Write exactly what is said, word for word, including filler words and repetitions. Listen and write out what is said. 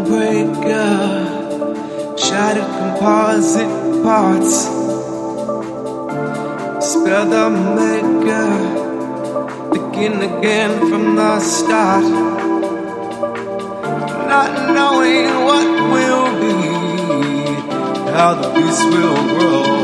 breaker, shattered composite parts. Spare the maker, begin again from the start. Not knowing what will be, how the beast will grow.